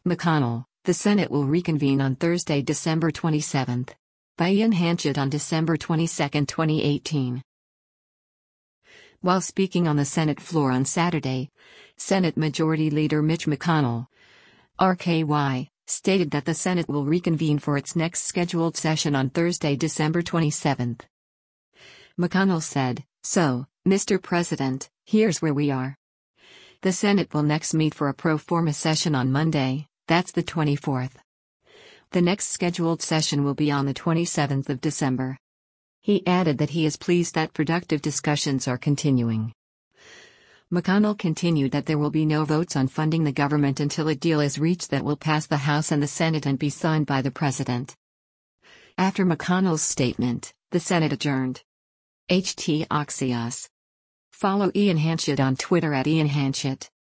McConnell, the Senate will reconvene on Thursday, December 27. By Ian Hanchett on December 22, 2018. While speaking on the Senate floor on Saturday, Senate Majority Leader Mitch McConnell, RKY, stated that the Senate will reconvene for its next scheduled session on Thursday, December 27. McConnell said, "So, Mr. President, here's where we are. The Senate will next meet for a pro forma session on Monday, that's the 24th. The next scheduled session will be on the 27th of December." He added that he is pleased that productive discussions are continuing. McConnell continued that there will be no votes on funding the government until a deal is reached that will pass the House and the Senate and be signed by the President. After McConnell's statement, the Senate adjourned. HT Axios. Follow Ian Hanchett on Twitter @IanHanchett.